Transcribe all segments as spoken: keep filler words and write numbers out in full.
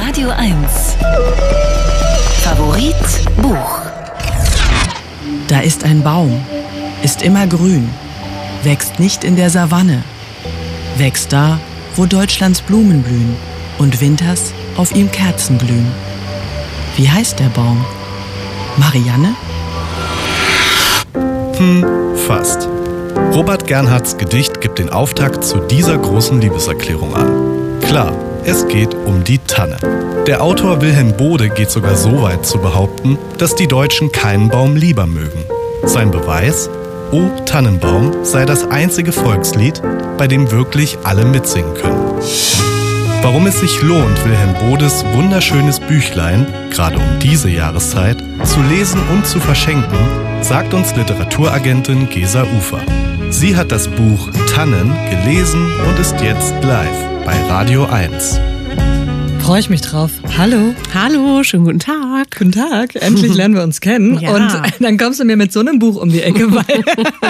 Radio eins. Favorit Buch. Da ist ein Baum, ist immer grün, wächst nicht in der Savanne, wächst da, wo Deutschlands Blumen blühen und winters auf ihm Kerzen glühen. Wie heißt der Baum? Marianne? Hm, fast. Robert Gernhardts Gedicht gibt den Auftakt zu dieser großen Liebeserklärung an. Klar, es geht um die Tanne. Der Autor Wilhelm Bode geht sogar so weit zu behaupten, dass die Deutschen keinen Baum lieber mögen. Sein Beweis? O Tannenbaum sei das einzige Volkslied, bei dem wirklich alle mitsingen können. Warum es sich lohnt, Wilhelm Bodes wunderschönes Büchlein, gerade um diese Jahreszeit, zu lesen und zu verschenken, sagt uns Literaturagentin Gesa Ufer. Sie hat das Buch Tannen gelesen und ist jetzt live bei Radio eins. Freue ich mich drauf. Hallo. Hallo, schönen guten Tag. Guten Tag. Endlich lernen wir uns kennen. Ja. Und dann kommst du mir mit so einem Buch um die Ecke, weil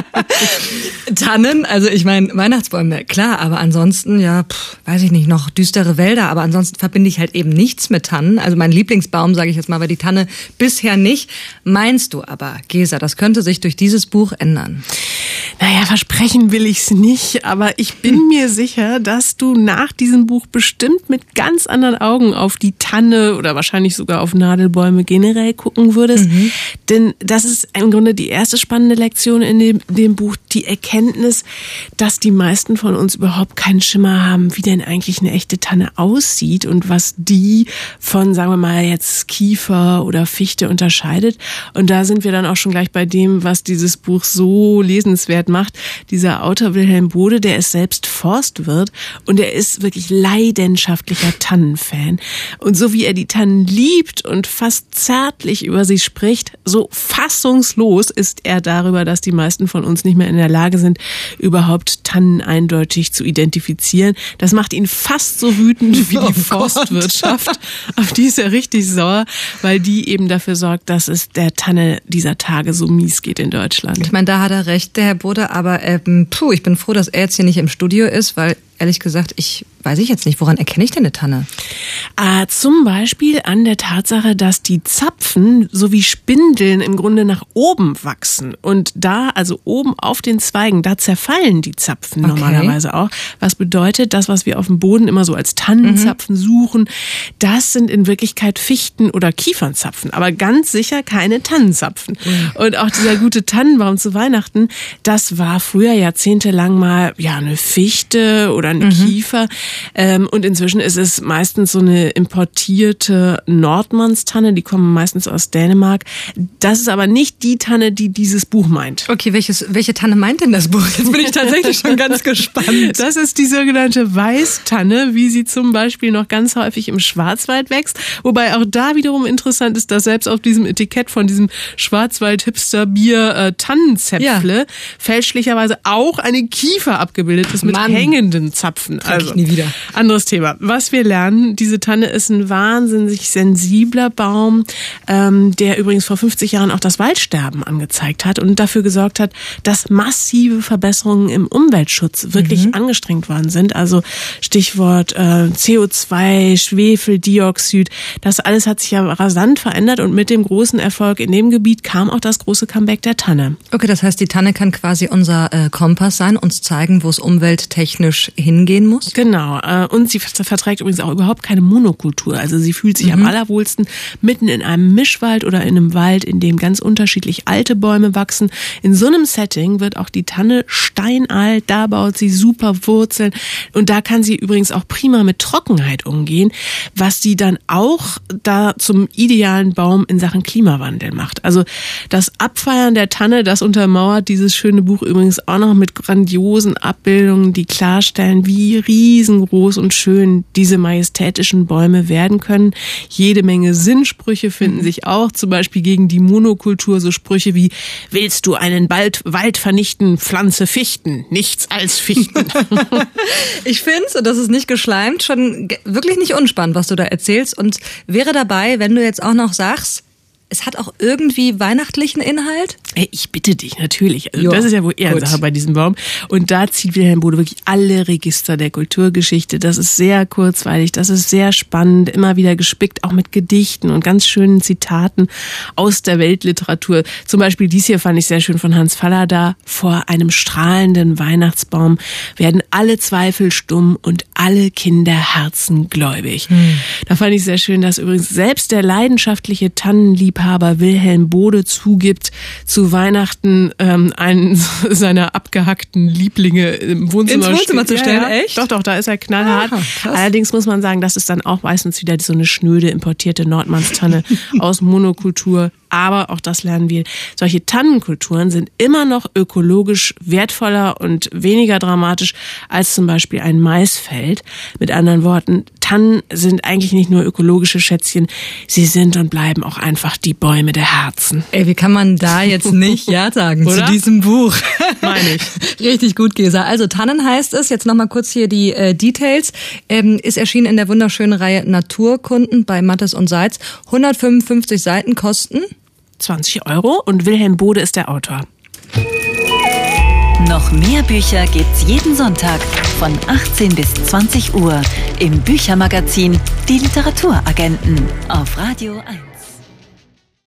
Tannen, also ich meine Weihnachtsbäume, klar, aber ansonsten, ja, pff, weiß ich nicht, noch düstere Wälder, aber ansonsten verbinde ich halt eben nichts mit Tannen. Also mein Lieblingsbaum, sage ich jetzt mal, war die Tanne bisher nicht. Meinst du aber, Gesa, das könnte sich durch dieses Buch ändern? Naja, versprechen will ich's nicht, aber ich bin mir sicher, dass du nach diesem Buch bestimmt mit ganz anderen Augen auf die Tanne oder wahrscheinlich sogar auf Nadelbäume generell gucken würdest. Mhm. Denn das ist im Grunde die erste spannende Lektion in dem, dem Buch, die Erkenntnis, dass die meisten von uns überhaupt keinen Schimmer haben, wie denn eigentlich eine echte Tanne aussieht und was die von, sagen wir mal, jetzt Kiefer oder Fichte unterscheidet. Und da sind wir dann auch schon gleich bei dem, was dieses Buch so lesenswert macht. Dieser Autor Wilhelm Bode, der ist selbst Forstwirt und er ist wirklich leidenschaftlicher Tannenfan. Und so wie er die Tannen liebt und fast zärtlich über sie spricht, so fassungslos ist er darüber, dass die meisten von uns nicht mehr in der Lage sind, überhaupt Tannen eindeutig zu identifizieren. Das macht ihn fast so wütend wie die oh Forstwirtschaft. Auf die ist er richtig sauer, weil die eben dafür sorgt, dass es der Tanne dieser Tage so mies geht in Deutschland. Ich meine, da hat er recht, der Herr Bode, aber ähm, puh, ich bin froh, dass er jetzt hier nicht im Studio ist, weil ehrlich gesagt, ich weiß ich jetzt nicht, woran erkenne ich denn eine Tanne? Ah, zum Beispiel an der Tatsache, dass die Zapfen so wie Spindeln im Grunde nach oben wachsen. Und da, also oben auf den Zweigen, da zerfallen die Zapfen okay. normalerweise auch. Was bedeutet, das, was wir auf dem Boden immer so als Tannenzapfen mhm. suchen, das sind in Wirklichkeit Fichten- oder Kiefernzapfen. Aber ganz sicher keine Tannenzapfen. Mhm. Und auch dieser gute Tannenbaum zu Weihnachten, das war früher jahrzehntelang mal ja eine Fichte oder eine mhm. Kiefer. Ähm, und inzwischen ist es meistens so eine importierte Nordmannstanne, die kommen meistens aus Dänemark. Das ist aber nicht die Tanne, die dieses Buch meint. Okay, welches, welche Tanne meint denn das Buch? Jetzt bin ich tatsächlich schon ganz gespannt. Das ist die sogenannte Weißtanne, wie sie zum Beispiel noch ganz häufig im Schwarzwald wächst. Wobei auch da wiederum interessant ist, dass selbst auf diesem Etikett von diesem Schwarzwald-Hipster-Bier äh, Tannenzäpfle ja. fälschlicherweise auch eine Kiefer abgebildet ist mit Mann. hängenden Zapfen. Also nie wieder. Anderes Thema. Was wir lernen, diese Tanne ist ein wahnsinnig sensibler Baum, ähm, der übrigens vor fünfzig Jahren auch das Waldsterben angezeigt hat und dafür gesorgt hat, dass massive Verbesserungen im Umweltschutz wirklich mhm. angestrengt worden sind. Also Stichwort äh, C O zwei, Schwefeldioxid, das alles hat sich ja rasant verändert und mit dem großen Erfolg in dem Gebiet kam auch das große Comeback der Tanne. Okay, das heißt, die Tanne kann quasi unser äh, Kompass sein, uns zeigen, wo es umwelttechnisch hingehen muss? Genau. Und sie verträgt übrigens auch überhaupt keine Monokultur. Also sie fühlt sich mhm. am allerwohlsten mitten in einem Mischwald oder in einem Wald, in dem ganz unterschiedlich alte Bäume wachsen. In so einem Setting wird auch die Tanne steinalt, da baut sie super Wurzeln und da kann sie übrigens auch prima mit Trockenheit umgehen, was sie dann auch da zum idealen Baum in Sachen Klimawandel macht. Also das Abfeiern der Tanne, das untermauert dieses schöne Buch übrigens auch noch mit grandiosen Abbildungen, die klarstellen, wie riesengroß und schön diese majestätischen Bäume werden können. Jede Menge Sinnsprüche finden sich auch, zum Beispiel gegen die Monokultur, so Sprüche wie: Willst du einen Wald, Wald vernichten, pflanze Fichten, nichts als Fichten. Ich finde es, und das ist nicht geschleimt, schon wirklich nicht unspannend, was du da erzählst und wäre dabei, wenn du jetzt auch noch sagst, es hat auch irgendwie weihnachtlichen Inhalt? Ey, ich bitte dich, natürlich. Also Jo, das ist ja wohl Ehrensache gut. bei diesem Baum. Und da zieht Wilhelm Bode wirklich alle Register der Kulturgeschichte. Das ist sehr kurzweilig, das ist sehr spannend, immer wieder gespickt, auch mit Gedichten und ganz schönen Zitaten aus der Weltliteratur. Zum Beispiel dies hier fand ich sehr schön von Hans Fallada. Vor einem strahlenden Weihnachtsbaum werden alle Zweifel stumm und alle Kinderherzen gläubig. Hm. Da fand ich sehr schön, dass übrigens selbst der leidenschaftliche Tannenliebhaber Wilhelm Bode zugibt, zu Weihnachten ähm, einen seiner abgehackten Lieblinge im Wohnzimmer, ins Wohnzimmer zu stellen, ja, ja. echt? Doch, doch, da ist er knallhart. Aha, Allerdings muss man sagen, das ist dann auch meistens wieder so eine schnöde importierte Nordmannstanne aus Monokultur. Aber auch das lernen wir. Solche Tannenkulturen sind immer noch ökologisch wertvoller und weniger dramatisch als zum Beispiel ein Maisfeld. Mit anderen Worten, Tannen sind eigentlich nicht nur ökologische Schätzchen, sie sind und bleiben auch einfach die Bäume der Herzen. Ey, wie kann man da jetzt nicht Ja sagen Oder? zu diesem Buch? Meine ich. Richtig gut, Gesa. Also Tannen heißt es, jetzt nochmal kurz hier die äh, Details, ähm, ist erschienen in der wunderschönen Reihe Naturkunden bei Mattes und Seitz. hundertfünfundfünfzig Seiten kosten zwanzig Euro und Wilhelm Bode ist der Autor. Noch mehr Bücher gibt's jeden Sonntag von achtzehn bis zwanzig Uhr im Büchermagazin Die Literaturagenten auf Radio eins.